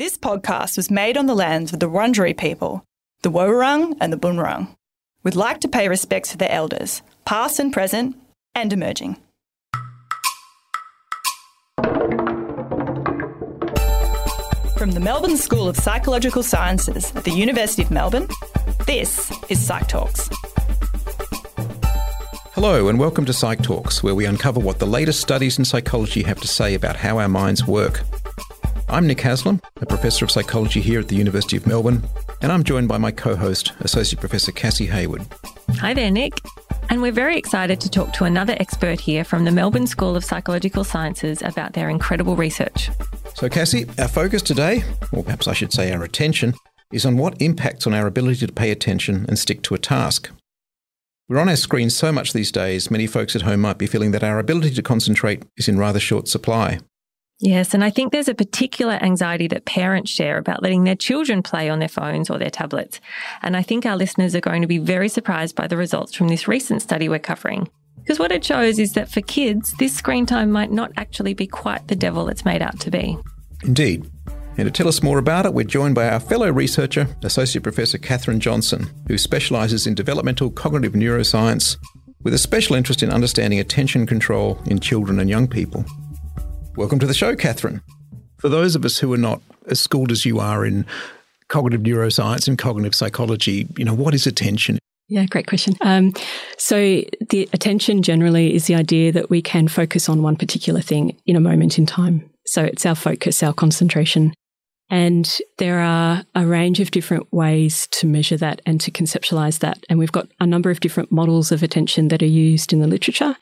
This podcast was made on the lands of the Wurundjeri people, the Woiwurrung and the Boonwurrung. We'd like to pay respects to their elders, past and present, and emerging. From the Melbourne School of Psychological Sciences at the University of Melbourne, this is Psych Talks. Hello and welcome to Psych Talks, where we uncover what the latest studies in psychology have to say about how our minds work. I'm Nick Haslam, a Professor of Psychology here at the University of Melbourne, and I'm joined by my co-host, Associate Professor Cassie Hayward. Hi there, Nick. And we're very excited to talk to another expert here from the Melbourne School of Psychological Sciences about their incredible research. So Cassie, our focus today, or perhaps I should say our attention, is on what impacts on our ability to pay attention and stick to a task. We're on our screens so much these days, many folks at home might be feeling that our ability to concentrate is in rather short supply. Yes, and I think there's a particular anxiety that parents share about letting their children play on their phones or their tablets. And I think our listeners are going to be very surprised by the results from this recent study we're covering. Because what it shows is that for kids, this screen time might not actually be quite the devil it's made out to be. Indeed. And to tell us more about it, we're joined by our fellow researcher, Associate Professor Catherine Johnson, who specialises in developmental cognitive neuroscience with a special interest in understanding attention control in children and young people. Welcome to the show, Catherine. For those of us who are not as schooled as you are in cognitive neuroscience and cognitive psychology, what is attention? Yeah, great question. So the attention generally is the idea that we can focus on one particular thing in a moment in time. So it's our focus, our concentration. And there are a range of different ways to measure that and to conceptualize that. And we've got a number of different models of attention that are used in the literature.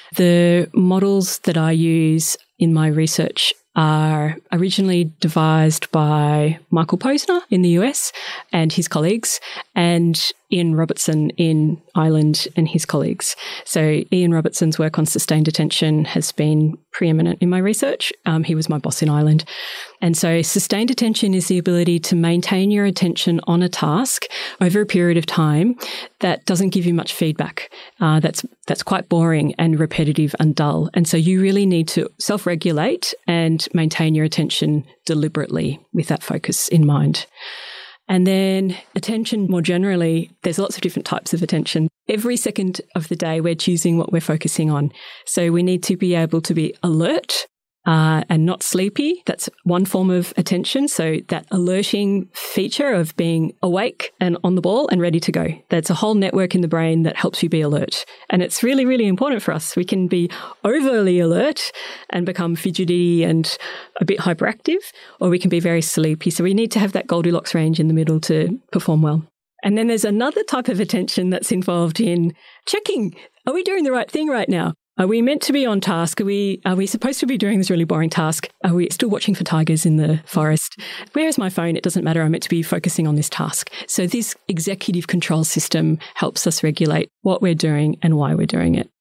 The models that I use in my research are originally devised by Michael Posner in the US and his colleagues, and Ian Robertson in Ireland and his colleagues. So Ian Robertson's work on sustained attention has been preeminent in my research. He was my boss in Ireland. And so sustained attention is the ability to maintain your attention on a task over a period of time that doesn't give you much feedback. That's quite boring and repetitive and dull. And so you really need to self-regulate and maintain your attention deliberately with that focus in mind. And then attention more generally, there's lots of different types of attention. Every second of the day, we're choosing what we're focusing on. So we need to be able to be alert and not sleepy. That's one form of attention. So that alerting feature of being awake and on the ball and ready to go. That's a whole network in the brain that helps you be alert. And it's really, really important for us. We can be overly alert and become fidgety and a bit hyperactive, or we can be very sleepy. So we need to have that Goldilocks range in the middle to perform well. And then there's another type of attention that's involved in checking, are we doing the right thing right now? Are we meant to be on task? Are we supposed to be doing this really boring task? Are we still watching for tigers in the forest? Where is my phone? It doesn't matter. I'm meant to be focusing on this task. So this executive control system helps us regulate what we're doing and why we're doing it.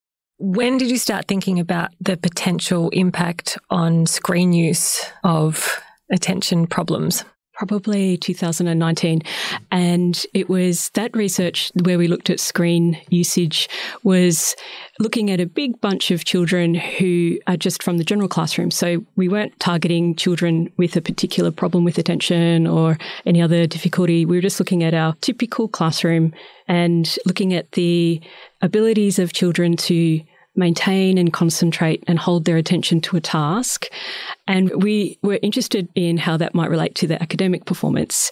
When did you start thinking about the potential impact on screen use of attention problems? Probably 2019. And it was that research where we looked at screen usage was looking at a big bunch of children who are just from the general classroom. So we weren't targeting children with a particular problem with attention or any other difficulty. We were just looking at our typical classroom and looking at the abilities of children to maintain and concentrate and hold their attention to a task. And we were interested in how that might relate to their academic performance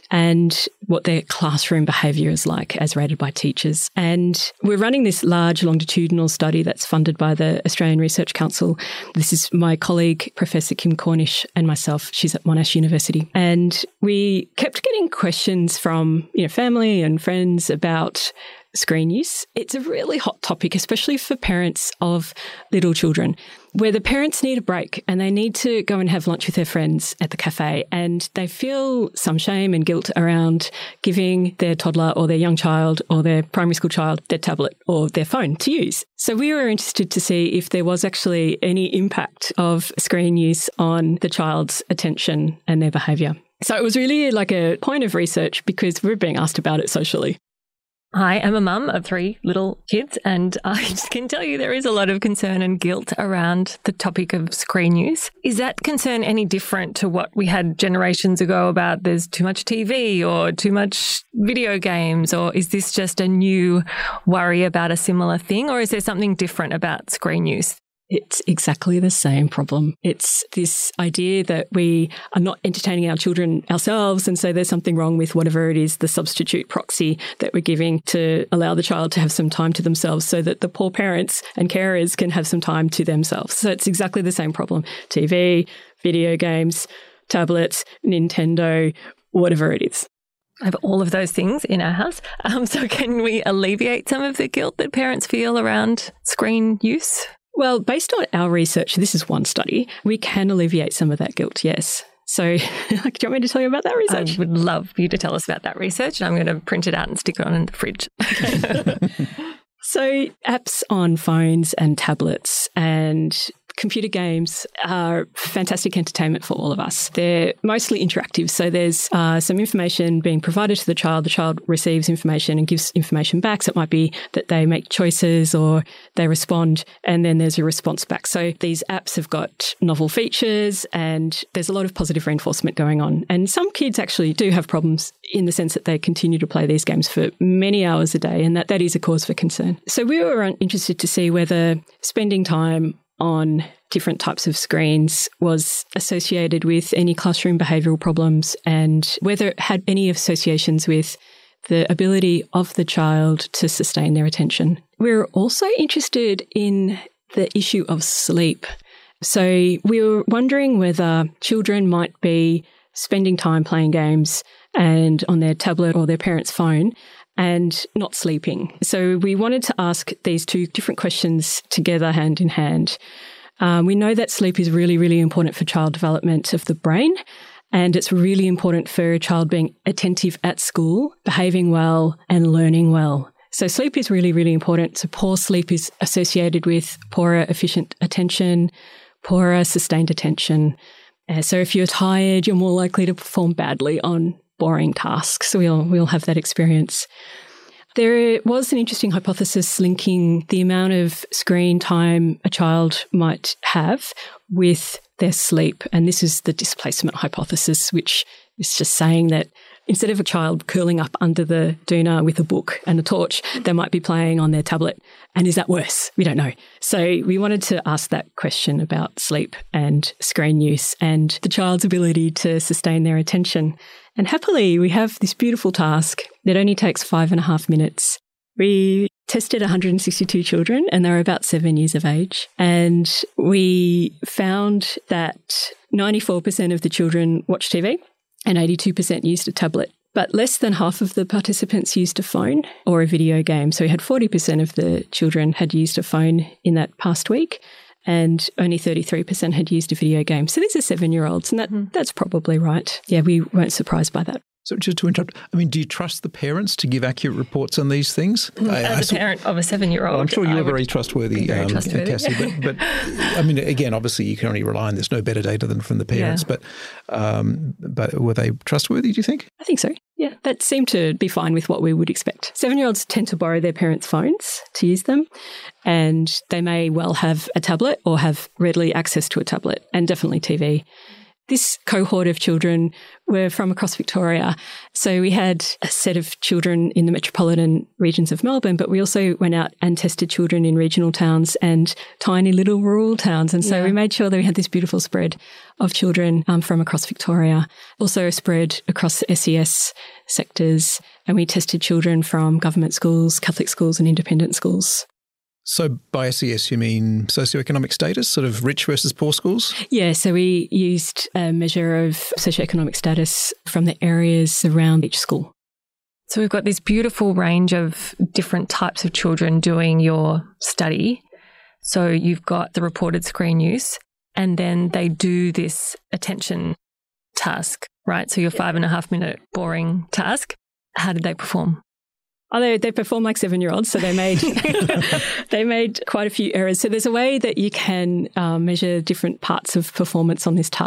and what their classroom behaviour is like as rated by teachers. And we're running this large longitudinal study that's funded by the Australian Research Council. This is my colleague, Professor Kim Cornish, and myself. She's at Monash University. And we kept getting questions from family and friends about screen use. It's a really hot topic, especially for parents of little children, where the parents need a break and they need to go and have lunch with their friends at the cafe, and they feel some shame and guilt around giving their toddler or their young child or their primary school child their tablet or their phone to use. So we were interested to see if there was actually any impact of screen use on the child's attention and their behaviour. So it was really like a point of research because we're being asked about it socially. I am a mum of 3 little kids, and I can tell you there is a lot of concern and guilt around the topic of screen use. Is that concern any different to what we had generations ago about there's too much TV or too much video games, or is this just a new worry about a similar thing, or is there something different about screen use? It's exactly the same problem. It's this idea that we are not entertaining our children ourselves, and so there's something wrong with whatever it is, the substitute proxy that we're giving to allow the child to have some time to themselves so that the poor parents and carers can have some time to themselves. So it's exactly the same problem. TV, video games, tablets, Nintendo, whatever it is. I have all of those things in our house. So can we alleviate some of the guilt that parents feel around screen use? Well, based on our research, this is one study, we can alleviate some of that guilt, yes. So do you want me to tell you about that research? I would love you to tell us about that research, and I'm going to print it out and stick it on in the fridge. So apps on phones and tablets and computer games are fantastic entertainment for all of us. They're mostly interactive. So there's some information being provided to the child receives information and gives information back. So it might be that they make choices or they respond, and then there's a response back. So these apps have got novel features and there's a lot of positive reinforcement going on. And some kids actually do have problems in the sense that they continue to play these games for many hours a day, and that is a cause for concern. So we were interested to see whether spending time on different types of screens was associated with any classroom behavioural problems, and whether it had any associations with the ability of the child to sustain their attention. We're also interested in the issue of sleep. So we were wondering whether children might be spending time playing games and on their tablet or their parent's phone and not sleeping. So we wanted to ask these 2 different questions together, hand in hand. We know that sleep is really, really important for child development of the brain, and it's really important for a child being attentive at school, behaving well and learning well. So sleep is really, really important. So poor sleep is associated with poorer efficient attention, poorer sustained attention. So if you're tired, you're more likely to perform badly on boring tasks. So we'll have that experience. There was an interesting hypothesis linking the amount of screen time a child might have with their sleep. And this is the displacement hypothesis, which is just saying that instead of a child curling up under the doona with a book and a torch, they might be playing on their tablet. And is that worse? We don't know. So we wanted to ask that question about sleep and screen use and the child's ability to sustain their attention. And happily, we have this beautiful task that only takes 5.5 minutes. We tested 162 children, and they were about 7 years of age. And we found that 94% of the children watched TV and 82% used a tablet. But less than half of the participants used a phone or a video game. So we had 40% of the children had used a phone in that past week, and only 33% had used a video game. So these are 7-year-olds, and that's probably right. Yeah, we weren't surprised by that. So just to interrupt, I mean, do you trust the parents to give accurate reports on these things? As a parent of a 7-year-old. Well, I'm sure you're very trustworthy, Cassie. But I mean, again, obviously you can only rely on, there's no better data than from the parents. Yeah. But were they trustworthy, do you think? I think so. Yeah, that seemed to be fine with what we would expect. 7-year-olds tend to borrow their parents' phones to use them, and they may well have a tablet or have readily access to a tablet, and definitely TV. This cohort of children were from across Victoria. So we had a set of children in the metropolitan regions of Melbourne, but we also went out and tested children in regional towns and tiny little rural towns. And so we made sure that we had this beautiful spread of children from across Victoria, also a spread across the SES sectors. And we tested children from government schools, Catholic schools and independent schools. So by SES, you mean socioeconomic status, sort of rich versus poor schools? Yeah, so we used a measure of socioeconomic status from the areas around each school. So we've got this beautiful range of different types of children doing your study. So you've got the reported screen use, and then they do this attention task, right? So your 5.5 minute boring task. How did they perform? Oh, they perform like 7-year-olds, so they made quite a few errors. So there's a way that you can measure different parts of performance on this task.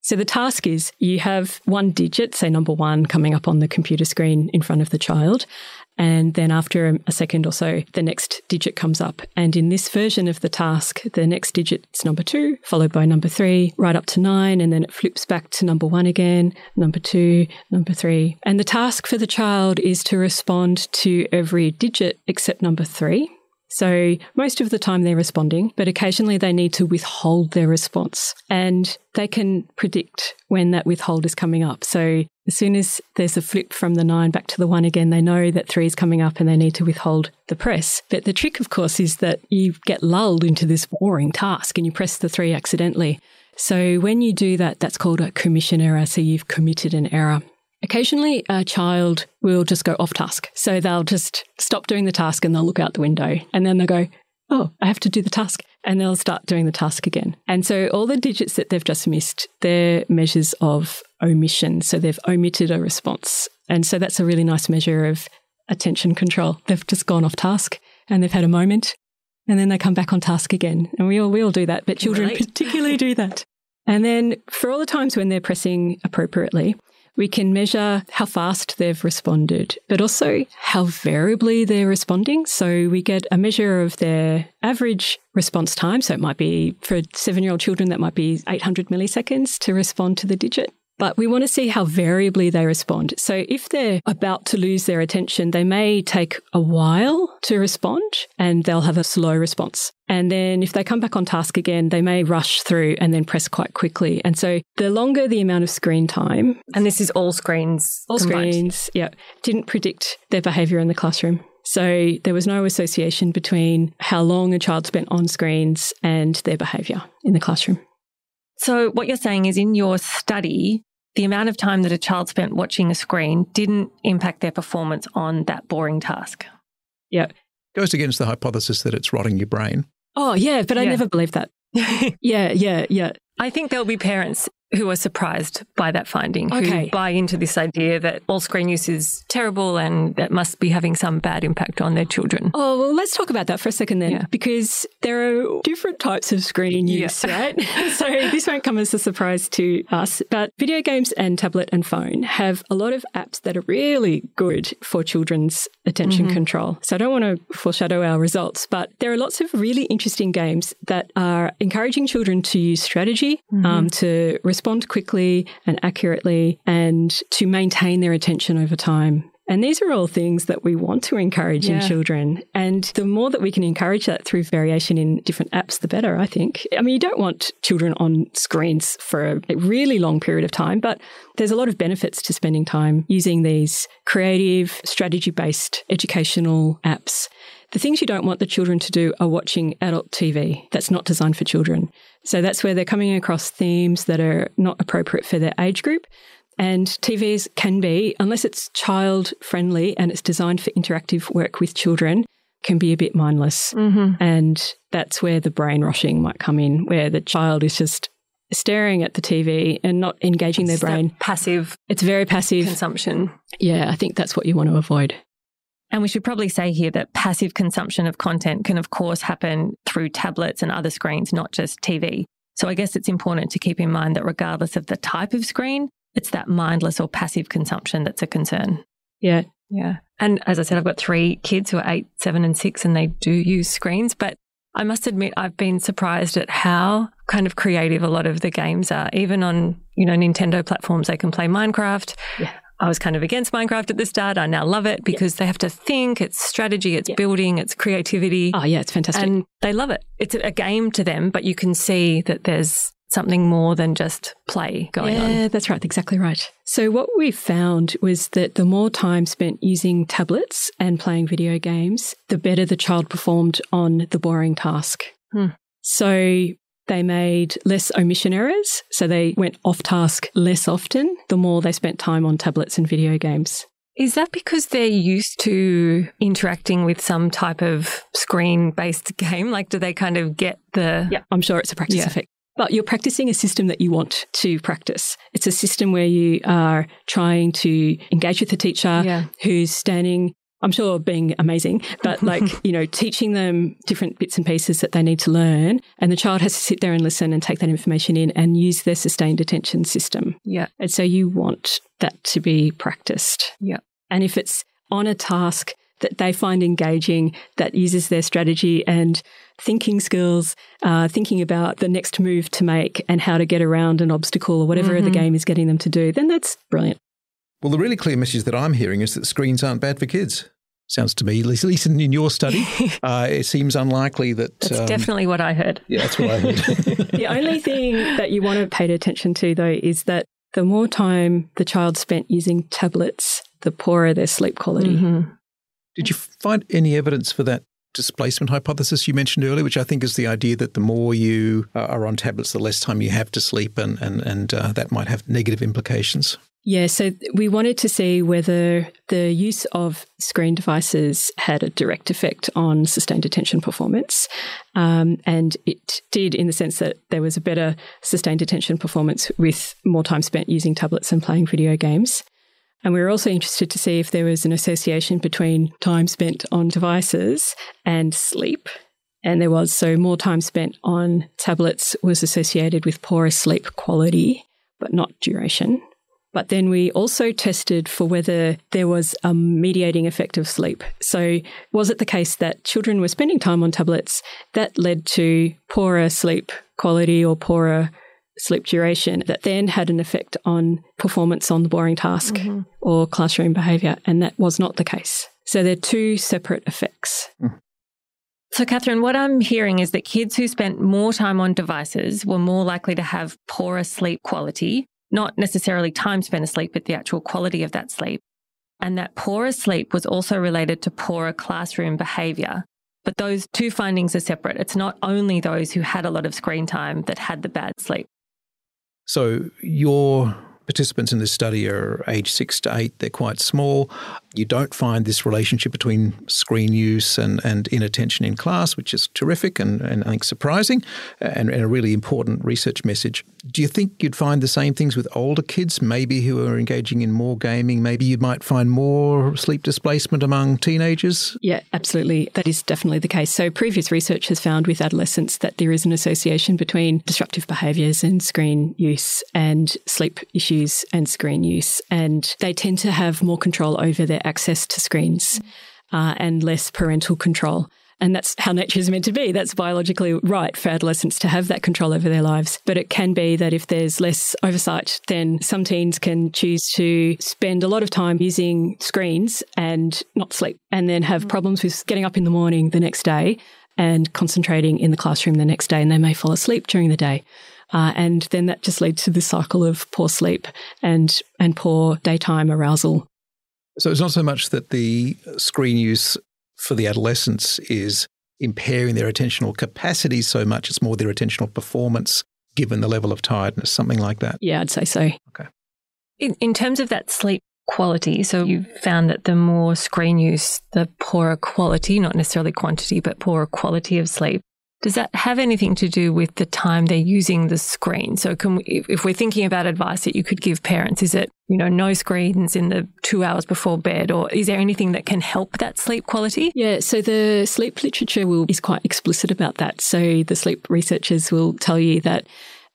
So the task is you have one digit, say number 1, coming up on the computer screen in front of the child. And then after a second or so, the next digit comes up. And in this version of the task, the next digit is number 2, followed by number 3, right up to 9. And then it flips back to number 1 again, number 2, number 3. And the task for the child is to respond to every digit except number 3. So most of the time they're responding, but occasionally they need to withhold their response. And they can predict when that withhold is coming up. So as soon as there's a flip from the 9 back to the 1 again, they know that 3 is coming up and they need to withhold the press. But the trick, of course, is that you get lulled into this boring task and you press the 3 accidentally. So when you do that, that's called a commission error. So you've committed an error. Occasionally, a child will just go off task. So they'll just stop doing the task and they'll look out the window and then they'll go, oh, I have to do the task. And they'll start doing the task again. And so all the digits that they've just missed, they're measures of omission. So they've omitted a response. And so that's a really nice measure of attention control. They've just gone off task and they've had a moment and then they come back on task again. And we all do that, but children particularly do that. And then for all the times when they're pressing appropriately, we can measure how fast they've responded, but also how variably they're responding. So we get a measure of their average response time. So it might be, for 7-year-old children, that might be 800 milliseconds to respond to the digit. But we want to see how variably they respond. So if they're about to lose their attention, they may take a while to respond and they'll have a slow response. And then if they come back on task again, they may rush through and then press quite quickly. And so the longer the amount of screen time. And this is all screens. All combined. Screens, yeah. Didn't predict their behaviour in the classroom. So there was no association between how long a child spent on screens and their behaviour in the classroom. So what you're saying is in your study, the amount of time that a child spent watching a screen didn't impact their performance on that boring task. Yeah. Goes against the hypothesis that it's rotting your brain. Oh, yeah, but I never believed that. Yeah. I think there'll be parents who are surprised by that finding, who buy into this idea that all screen use is terrible and that must be having some bad impact on their children. Oh, well, let's talk about that for a second then, because there are different types of screen use, right? So this won't come as a surprise to us, but video games and tablet and phone have a lot of apps that are really good for children's attention control. So I don't want to foreshadow our results, but there are lots of really interesting games that are encouraging children to use strategy, to respond quickly and accurately, and to maintain their attention over time. And these are all things that we want to encourage in children. And the more that we can encourage that through variation in different apps, the better, I think. I mean, you don't want children on screens for a really long period of time, but there's a lot of benefits to spending time using these creative, strategy-based educational apps. The things you don't want the children to do are watching adult TV. That's not designed for children. So that's where they're coming across themes that are not appropriate for their age group. And TVs can be, unless it's child-friendly and it's designed for interactive work with children, can be a bit mindless. And that's where the brain rushing might come in, where the child is just staring at the TV and not engaging their brain. Passive. It's very passive. Consumption. Yeah, I think that's what you want to avoid. And we should probably say here that passive consumption of content can, of course, happen through tablets and other screens, not just TV. So I guess it's important to keep in mind that regardless of the type of screen, it's that mindless or passive consumption that's a concern. Yeah. And as I said, I've got 3 kids who are 8, 7 and 6 and they do use screens. But I must admit, I've been surprised at how kind of creative a lot of the games are. Even on, Nintendo platforms, they can play Minecraft. Yeah. I was kind of against Minecraft at the start. I now love it because they have to think. It's strategy, it's building, it's creativity. Oh, yeah, it's fantastic. And they love it. It's a game to them, but you can see that there's something more than just play going on. Yeah, that's right. Exactly right. So what we found was that the more time spent using tablets and playing video games, the better the child performed on the boring task. So they made less omission errors. So they went off task less often, the more they spent time on tablets and video games. Is that because they're used to interacting with some type of screen-based game? Like, do they kind of get the... Yeah, I'm sure it's a practice effect. But you're practicing a system that you want to practice. It's a system where you are trying to engage with the teacher who's standing I'm sure being amazing, but teaching them different bits and pieces that they need to learn. And the child has to sit there and listen and take that information in and use their sustained attention system. Yeah. And so you want that to be practiced. Yeah. And if it's on a task that they find engaging, that uses their strategy and thinking skills, thinking about the next move to make and how to get around an obstacle or whatever the game is getting them to do, then that's brilliant. Well, the really clear message that I'm hearing is that screens aren't bad for kids. Sounds to me, at least in your study, it seems unlikely that... That's definitely what I heard. Yeah, that's what I heard. The only thing that you want to pay attention to, though, is that the more time the child spent using tablets, the poorer their sleep quality. Mm-hmm. Did you find any evidence for that displacement hypothesis you mentioned earlier, which I think is the idea that the more you are on tablets, the less time you have to sleep and that might have negative implications? Yeah, so we wanted to see whether the use of screen devices had a direct effect on sustained attention performance. And it did, in the sense that there was a better sustained attention performance with more time spent using tablets and playing video games. And we were also interested to see if there was an association between time spent on devices and sleep. And there was. So more time spent on tablets was associated with poorer sleep quality, but not duration. But then we also tested for whether there was a mediating effect of sleep. So was it the case that children were spending time on tablets that led to poorer sleep quality or poorer sleep duration that then had an effect on performance on the boring task or classroom behaviour? And that was not the case. So they're two separate effects. So, Catherine, what I'm hearing is that kids who spent more time on devices were more likely to have poorer sleep quality. Not necessarily time spent asleep, but the actual quality of that sleep. And that poorer sleep was also related to poorer classroom behaviour. But those two findings are separate. It's not only those who had a lot of screen time that had the bad sleep. So your participants in this study are age 6 to 8. They're quite small. You don't find this relationship between screen use and inattention in class, which is terrific and I think surprising and a really important research message. Do you think you'd find the same things with older kids, maybe who are engaging in more gaming? Maybe you might find more sleep displacement among teenagers? Yeah, absolutely. That is definitely the case. So previous research has found with adolescents that there is an association between disruptive behaviours and screen use and sleep issues and screen use. And they tend to have more control over their access to screens and less parental control. And that's how nature is meant to be. That's biologically right for adolescents to have that control over their lives. But it can be that if there's less oversight, then some teens can choose to spend a lot of time using screens and not sleep, and then have problems with getting up in the morning the next day and concentrating in the classroom the next day, and they may fall asleep during the day. And then that just leads to this cycle of poor sleep and poor daytime arousal. So it's not so much that the screen use for the adolescents is impairing their attentional capacity so much, it's more their attentional performance given the level of tiredness, something like that. Yeah, I'd say so. Okay. In terms of that sleep quality, so you found that the more screen use, the poorer quality, not necessarily quantity, but poorer quality of sleep. Does that have anything to do with the time they're using the screen? So can we, if we're thinking about advice that you could give parents, is it, no screens in the 2 hours before bed, or is there anything that can help that sleep quality? Yeah, so the sleep literature is quite explicit about that. So the sleep researchers will tell you that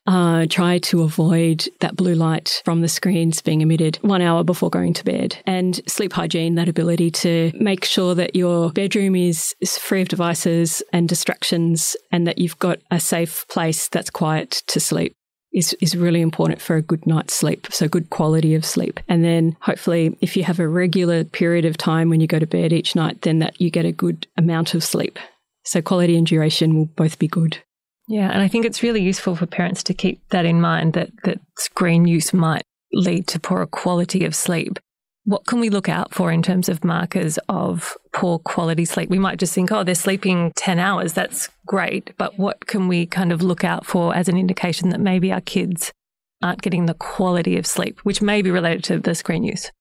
try to avoid that blue light from the screens being emitted 1 hour before going to bed. And sleep hygiene, that ability to make sure that your bedroom is free of devices and distractions and that you've got a safe place that's quiet to sleep is really important for a good night's sleep, so good quality of sleep. And then hopefully if you have a regular period of time when you go to bed each night, then that you get a good amount of sleep. So quality and duration will both be good. Yeah, and I think it's really useful for parents to keep that in mind, that screen use might lead to poorer quality of sleep. What can we look out for in terms of markers of poor quality sleep? We might just think, they're sleeping 10 hours, that's great. But what can we kind of look out for as an indication that maybe our kids aren't getting the quality of sleep, which may be related to the screen use?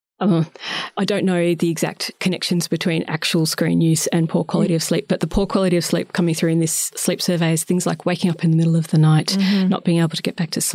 I don't know the exact connections between actual screen use and poor quality of sleep, but the poor quality of sleep coming through in this sleep survey is things like waking up in the middle of the night, not being able to get back to sleep,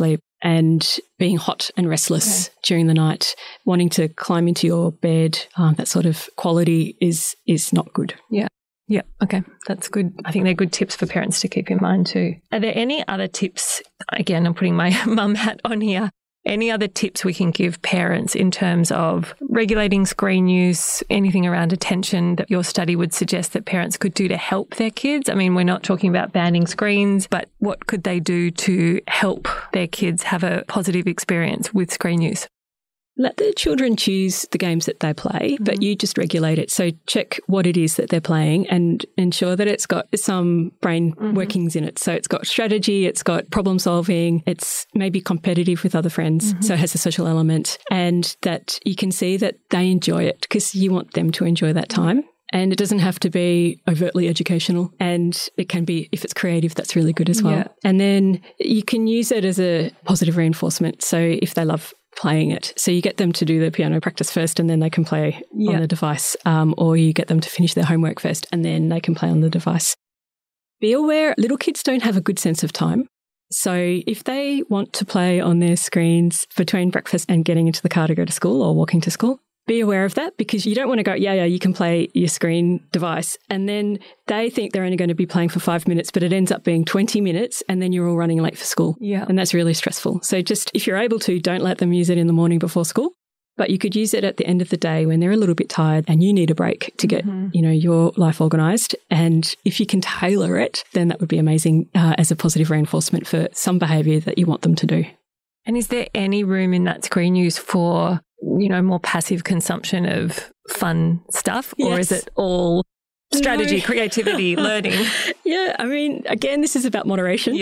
and being hot and restless during the night, wanting to climb into your bed. That sort of quality is not good. Yeah. Yeah. Okay. That's good. I think they're good tips for parents to keep in mind too. Are there any other tips? Again, I'm putting my mum hat on here. Any other tips we can give parents in terms of regulating screen use, anything around attention that your study would suggest that parents could do to help their kids? I mean, we're not talking about banning screens, but what could they do to help their kids have a positive experience with screen use? Let the children choose the games that they play, but you just regulate it. So check what it is that they're playing and ensure that it's got some brain workings in it. So it's got strategy, it's got problem solving, it's maybe competitive with other friends, so it has a social element, and that you can see that they enjoy it because you want them to enjoy that time. And it doesn't have to be overtly educational, and it can be, if it's creative, that's really good as well. Yeah. And then you can use it as a positive reinforcement. So if they love playing it, so you get them to do the piano practice first and then they can play on the device, or you get them to finish their homework first and then they can play on the device. Be aware, little kids don't have a good sense of time. So if they want to play on their screens between breakfast and getting into the car to go to school or walking to school, be aware of that, because you don't want to go, you can play your screen device. And then they think they're only going to be playing for 5 minutes, but it ends up being 20 minutes and then you're all running late for school. Yeah. And that's really stressful. So just, if you're able to, don't let them use it in the morning before school. But you could use it at the end of the day when they're a little bit tired and you need a break to get, your life organised. And if you can tailor it, then that would be amazing as a positive reinforcement for some behaviour that you want them to do. And is there any room in that screen use for, more passive consumption of fun stuff? Yes. Or is it all strategy, creativity, learning? Yeah, I mean, again, this is about moderation.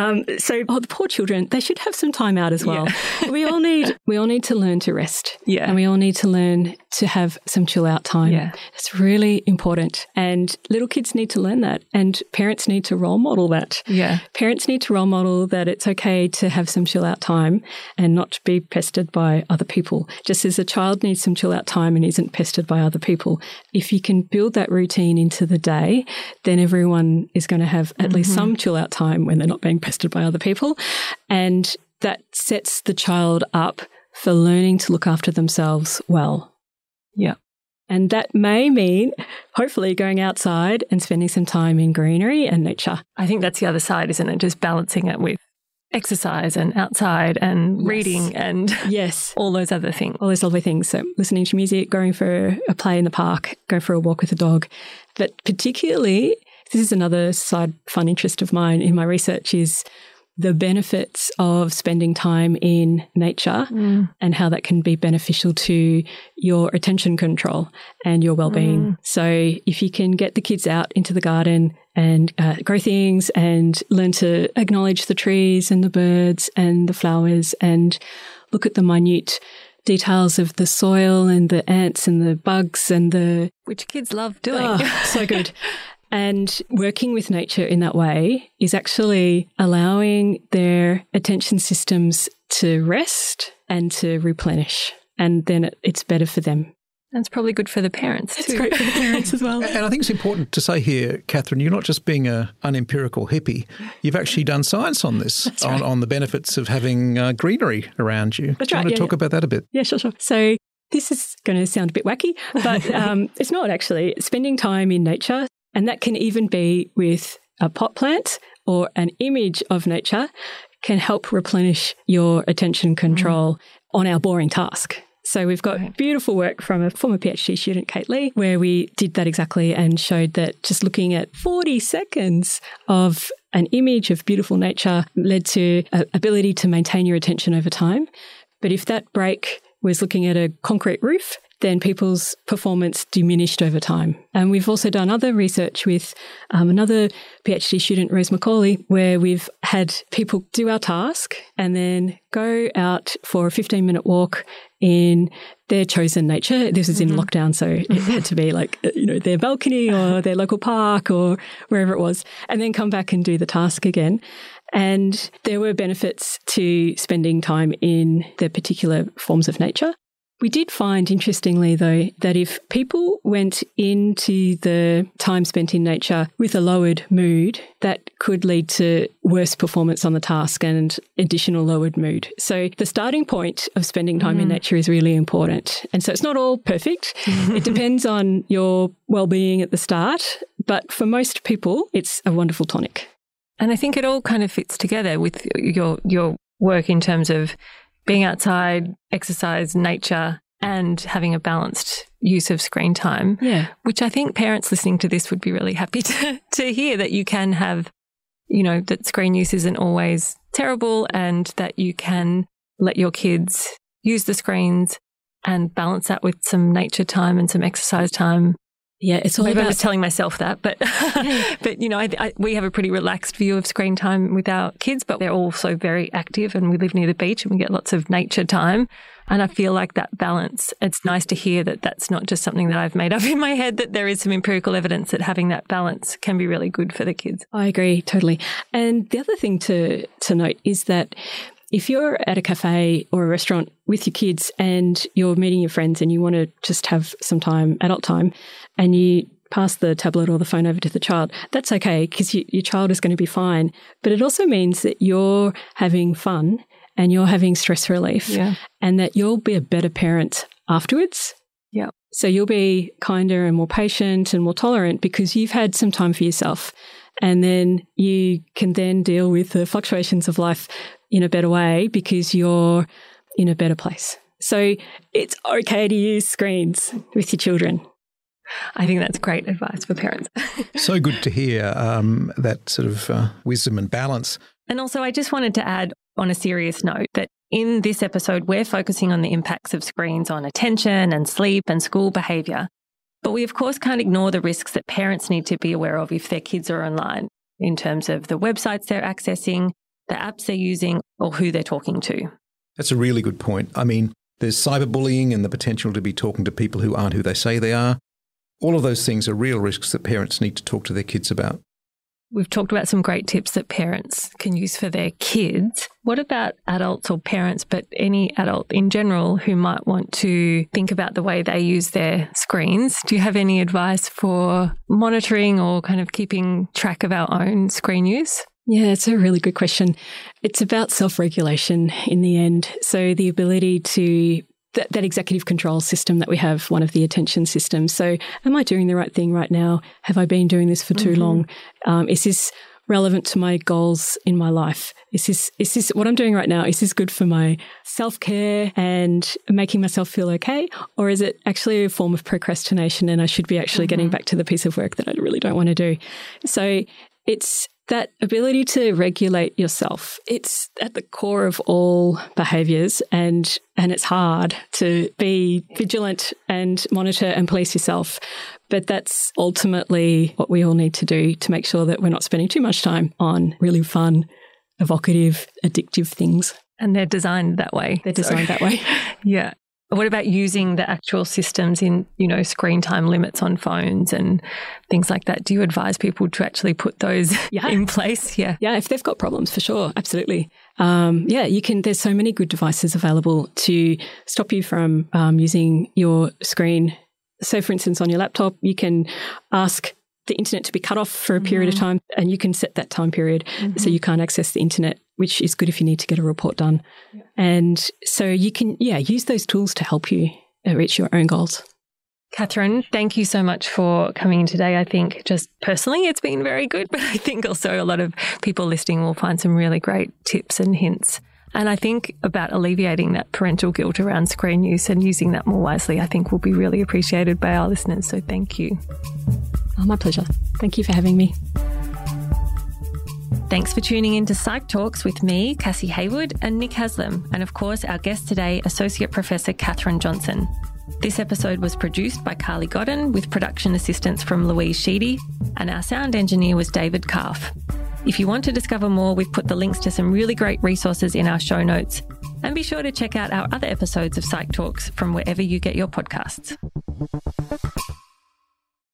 So the poor children, they should have some time out as well. Yeah. We all need to learn to rest. Yeah. And we all need to learn to have some chill out time. Yeah. It's really important. And little kids need to learn that. And parents need to role model that. Yeah. Parents need to role model that it's okay to have some chill out time and not be pestered by other people. Just as a child needs some chill out time and isn't pestered by other people, if you can build that routine into the day, then everyone is going to have at least some chill out time when they're not being pestered by other people. And that sets the child up for learning to look after themselves well. Yeah. And that may mean hopefully going outside and spending some time in greenery and nature. I think that's the other side, isn't it? Just balancing it with exercise and outside and reading and all those other things. All those lovely things. So listening to music, going for a play in the park, go for a walk with a dog. But particularly, this is another side fun interest of mine in my research, is the benefits of spending time in nature and how that can be beneficial to your attention control and your well-being. So if you can get the kids out into the garden and grow things and learn to acknowledge the trees and the birds and the flowers and look at the minute details of the soil and the ants and the bugs and the... Which kids love doing. Oh, so good. And working with nature in that way is actually allowing their attention systems to rest and to replenish. And then it's better for them. That's probably good for the parents too. It's great for the parents as well. And I think it's important to say here, Catherine, you're not just being an unempirical hippie. You've actually done science on this, on the benefits of having greenery around you. That's Do you want to talk about that a bit? Yeah, sure. So this is going to sound a bit wacky, but it's not actually. Spending time in nature, and that can even be with a pot plant or an image of nature, can help replenish your attention control on our boring task. So we've got beautiful work from a former PhD student, Kate Lee, where we did that exactly and showed that just looking at 40 seconds of an image of beautiful nature led to an ability to maintain your attention over time. But if that break was looking at a concrete roof, then people's performance diminished over time. And we've also done other research with another PhD student, Rose Macaulay, where we've had people do our task and then go out for a 15-minute walk in their chosen nature. This is in lockdown, so it had to be like, their balcony or their local park or wherever it was, and then come back and do the task again. And there were benefits to spending time in the particular forms of nature. We did find, interestingly, though, that if people went into the time spent in nature with a lowered mood, that could lead to worse performance on the task and additional lowered mood. So the starting point of spending time in nature is really important. And so it's not all perfect. It depends on your well-being at the start. But for most people, it's a wonderful tonic. And I think it all kind of fits together with your work in terms of being outside, exercise, nature, and having a balanced use of screen time, which I think parents listening to this would be really happy to hear, that you can have, that screen use isn't always terrible and that you can let your kids use the screens and balance that with some nature time and some exercise time. Yeah, it's all Maybe about... I was telling myself that, but we have a pretty relaxed view of screen time with our kids, but they're also very active and we live near the beach and we get lots of nature time. And I feel like that balance, it's nice to hear that that's not just something that I've made up in my head, that there is some empirical evidence that having that balance can be really good for the kids. I agree, totally. And the other thing to note is that if you're at a cafe or a restaurant with your kids and you're meeting your friends and you want to just have some time, adult time, and you pass the tablet or the phone over to the child, that's okay because your child is going to be fine. But it also means that you're having fun and you're having stress relief and that you'll be a better parent afterwards. Yeah. So you'll be kinder and more patient and more tolerant because you've had some time for yourself. And then you can then deal with the fluctuations of life in a better way because you're in a better place. So it's okay to use screens with your children. I think that's great advice for parents. So good to hear that sort of wisdom and balance. And also, I just wanted to add on a serious note that in this episode, we're focusing on the impacts of screens on attention and sleep and school behaviour. But we, of course, can't ignore the risks that parents need to be aware of if their kids are online in terms of the websites they're accessing, the apps they're using, or who they're talking to. That's a really good point. I mean, there's cyberbullying and the potential to be talking to people who aren't who they say they are. All of those things are real risks that parents need to talk to their kids about. We've talked about some great tips that parents can use for their kids. What about adults or parents, but any adult in general who might want to think about the way they use their screens? Do you have any advice for monitoring or kind of keeping track of our own screen use? Yeah, it's a really good question. It's about self-regulation in the end. So the ability to that executive control system that we have, one of the attention systems. So am I doing the right thing right now? Have I been doing this for too long? Is this relevant to my goals in my life? Is this what I'm doing right now? Is this good for my self-care and making myself feel okay? Or is it actually a form of procrastination and I should be actually getting back to the piece of work that I really don't want to do? So it's that ability to regulate yourself. It's at the core of all behaviours and it's hard to be vigilant and monitor and police yourself. But that's ultimately what we all need to do to make sure that we're not spending too much time on really fun, evocative, addictive things. And they're designed that way. They're designed that way. Yeah. What about using the actual systems in, screen time limits on phones and things like that? Do you advise people to actually put those in place? Yeah. Yeah, if they've got problems, for sure. Absolutely. You can. There's so many good devices available to stop you from using your screen. So, for instance, on your laptop, you can ask the internet to be cut off for a period of time and you can set that time period so you can't access the internet, which is good if you need to get a report done. Yeah. And so you can, use those tools to help you reach your own goals. Catherine, thank you so much for coming in today. I think just personally it's been very good, but I think also a lot of people listening will find some really great tips and hints. And I think about alleviating that parental guilt around screen use and using that more wisely, I think will be really appreciated by our listeners. So thank you. Oh, my pleasure. Thank you for having me. Thanks for tuning in to Psych Talks with me, Cassie Haywood, and Nick Haslam, and of course our guest today, Associate Professor Catherine Johnson. This episode was produced by Carly Godden with production assistance from Louise Sheedy, and our sound engineer was David Karff. If you want to discover more, we've put the links to some really great resources in our show notes. And be sure to check out our other episodes of Psych Talks from wherever you get your podcasts.